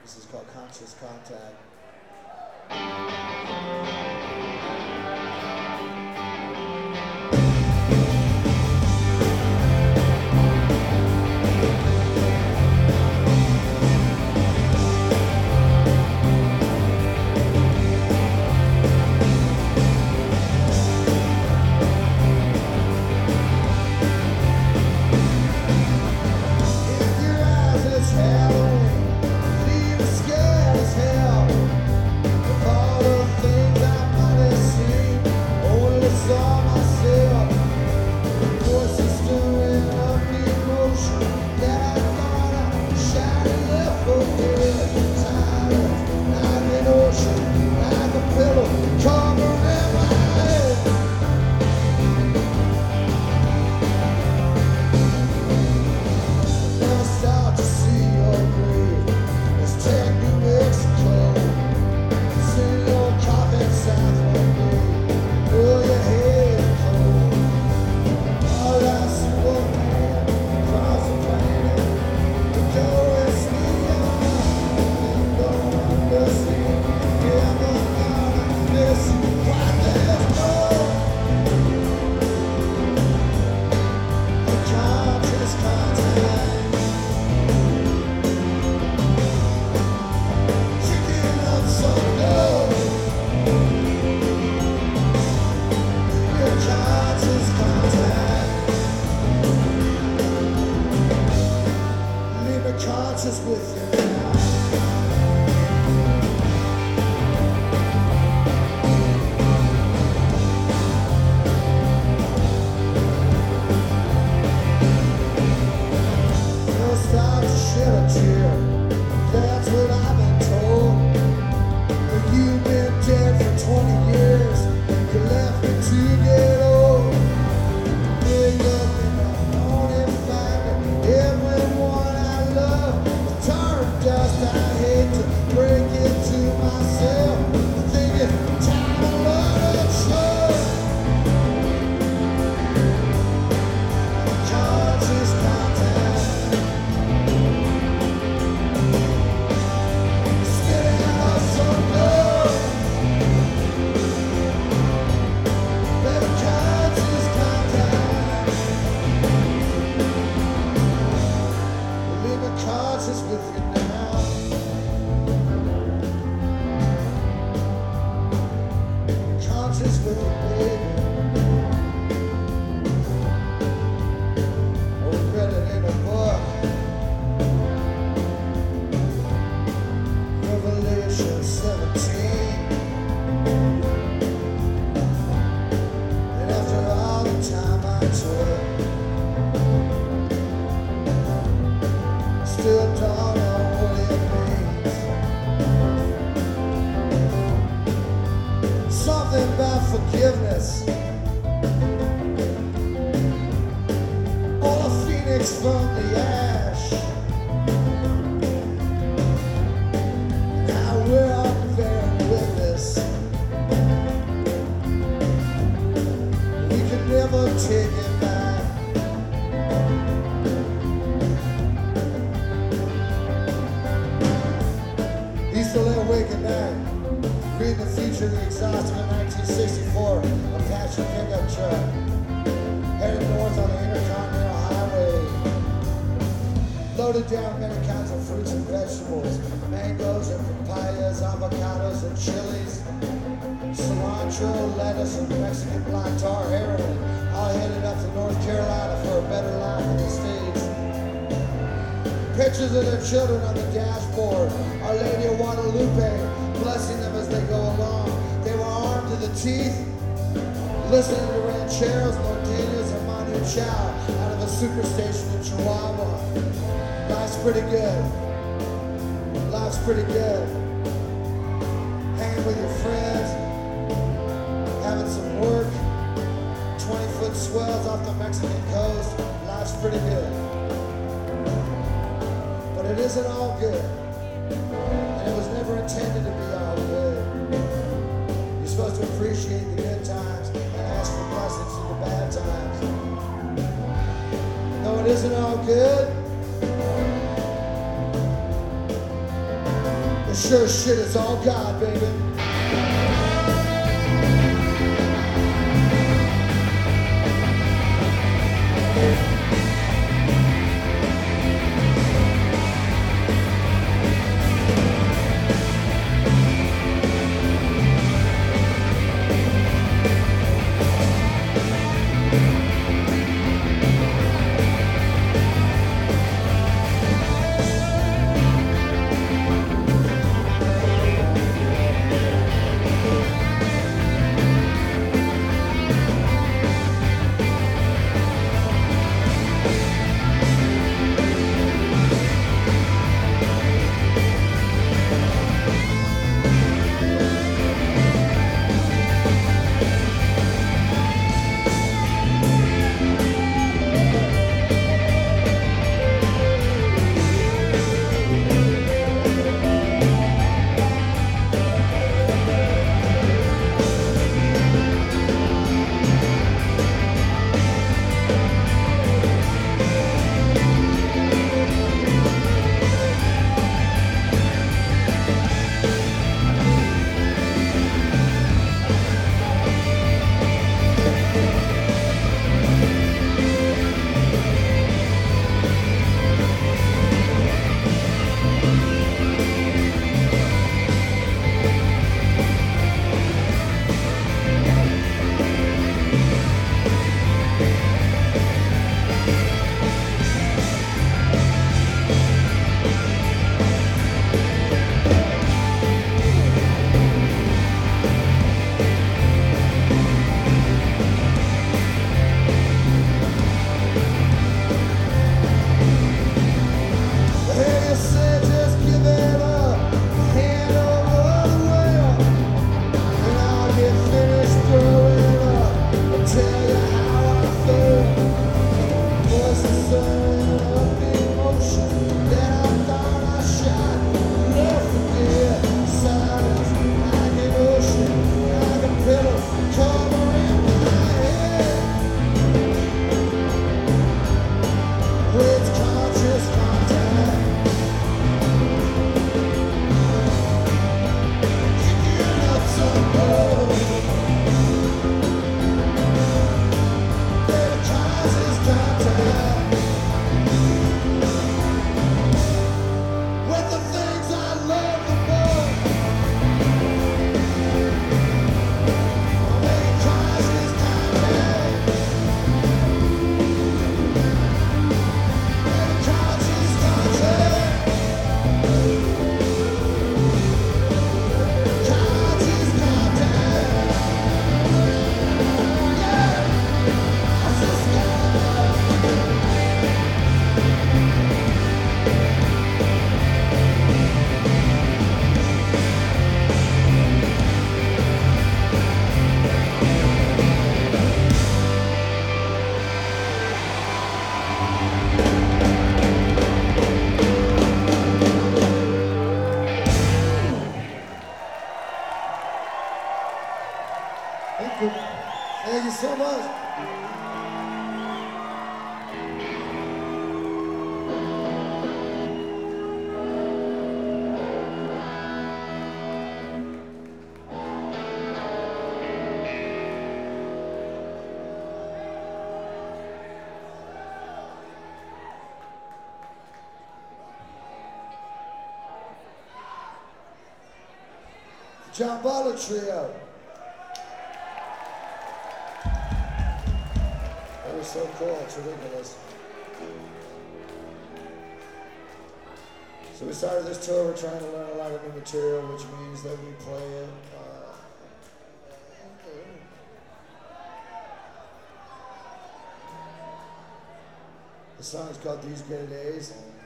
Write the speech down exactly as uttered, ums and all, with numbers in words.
This is called Conscious Contact. Conscious with you now. No stop to shed a tear. That's what I've been told. But you've been dead for twenty years. You left me to get old. Big up in the morning find everyone I love. Dust, I hate to break it to myself. Thinking time to learn and show. Conscious contact. Spitting out some love. Baby, conscious contact. Living conscious with you now. Conscious with you, baby. Oh, read it in a book. Revelation seventeen. And after all the time I took, still don't know what it means. Something about forgiveness, or a phoenix from the ash. Now we're all bearing witness. We can never take it back. Used to lay awake at night, reading the future of the exhaust of a nineteen sixty-four Apache pickup truck, headed north on the Intercontinental Highway, loaded down many kinds of fruits and vegetables, mangoes and papayas, avocados and chilies, cilantro, lettuce, and Mexican black tar heroin, all headed up to North Carolina for a better life in the States. Pictures of their children on the dashboard, Our Lady of Guadalupe blessing them as they go along. They were armed to the teeth, listening to rancheros, norteños, and Manu Chao out of a superstation in Chihuahua. Life's pretty good. Life's pretty good. Hanging with your friends, having some work, twenty foot swells off the Mexican coast. Life's pretty good. But it isn't all good. And it was never intended to be all good. You're supposed to appreciate the good times and ask for blessings through the bad times. No, it isn't all good. Sure as shit, it's all God, baby. Thank you. Thank you so much. John Butler Trio. That was so cool, it's ridiculous. So we started this tour, we're trying to learn a lot of new material, which means that we play it. Uh, the song is called These Great Days.